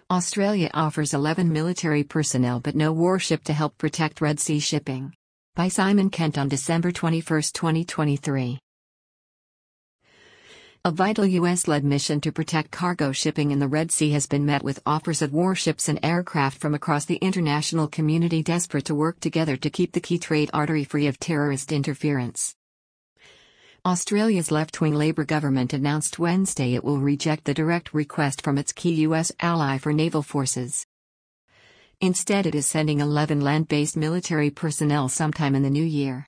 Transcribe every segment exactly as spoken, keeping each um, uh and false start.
Australia offers eleven military personnel but no warship to help protect Red Sea shipping. By Simon Kent on December twenty-first, twenty twenty-three. A vital U S-led mission to protect cargo shipping in the Red Sea has been met with offers of warships and aircraft from across the international community desperate to work together to keep the key trade artery free of terrorist interference. Australia's left-wing Labor government announced Wednesday it will reject the direct request from its key U S ally for naval forces. Instead, it is sending eleven land-based military personnel sometime in the new year.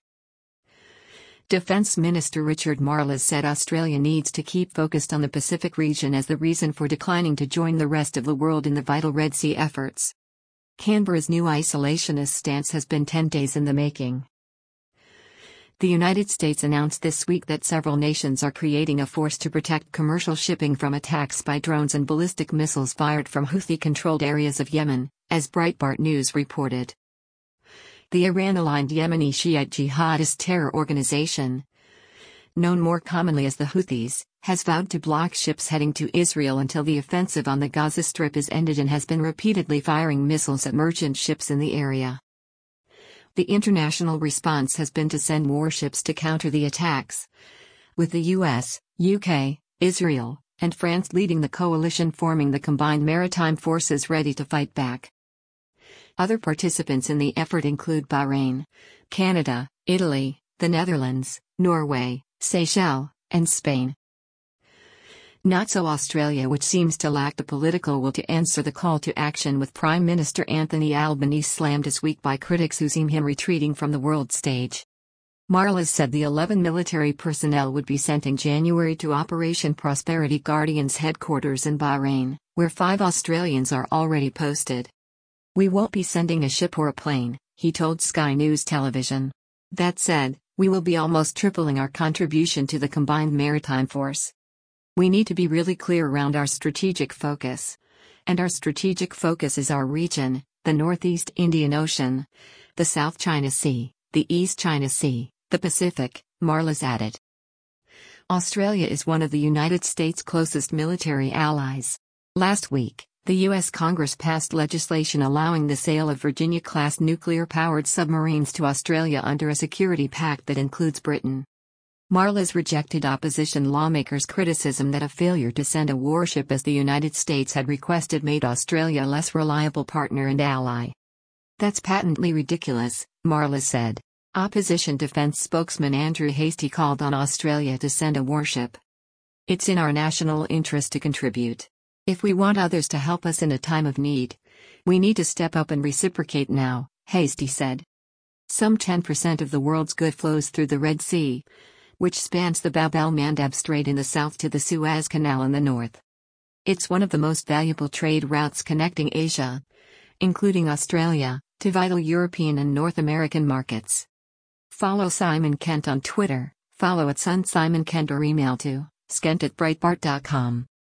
Defense Minister Richard Marles said Australia needs to keep focused on the Pacific region as the reason for declining to join the rest of the world in the vital Red Sea efforts. Canberra's new isolationist stance has been ten days in the making. The United States announced this week that several nations are creating a force to protect commercial shipping from attacks by drones and ballistic missiles fired from Houthi-controlled areas of Yemen, as Breitbart News reported. The Iran-aligned Yemeni Shiite jihadist terror organization, known more commonly as the Houthis, has vowed to block ships heading to Israel until the offensive on the Gaza Strip is ended and has been repeatedly firing missiles at merchant ships in the area. The international response has been to send warships to counter the attacks, with the U S, U K, Israel, and France leading the coalition forming the Combined Maritime Forces ready to fight back. Other participants in the effort include Bahrain, Canada, Italy, the Netherlands, Norway, Seychelles, and Spain. Not so Australia, which seems to lack the political will to answer the call to action, with Prime Minister Anthony Albanese slammed this week by critics who seem him retreating from the world stage. Marles said the eleven military personnel would be sent in January to Operation Prosperity Guardian's headquarters in Bahrain, where five Australians are already posted. "We won't be sending a ship or a plane," he told Sky News Television. "That said, we will be almost tripling our contribution to the Combined Maritime Force. We need to be really clear around our strategic focus. And our strategic focus is our region, the Northeast Indian Ocean, the South China Sea, the East China Sea, the Pacific," Marles added. Australia is one of the United States' closest military allies. Last week, the U S Congress passed legislation allowing the sale of Virginia-class nuclear-powered submarines to Australia under a security pact that includes Britain. Marles rejected opposition lawmakers' criticism that a failure to send a warship as the United States had requested made Australia a less reliable partner and ally. "That's patently ridiculous," Marles said. Opposition defense spokesman Andrew Hastie called on Australia to send a warship. "It's in our national interest to contribute. If we want others to help us in a time of need, we need to step up and reciprocate now," Hastie said. Some ten percent of the world's goods flows through the Red Sea, which spans the Bab el-Mandab Strait in the south to the Suez Canal in the north. It's one of the most valuable trade routes connecting Asia, including Australia, to vital European and North American markets. Follow Simon Kent on Twitter, follow at Sun Simon Kent, or email to skent at breitbart dot com.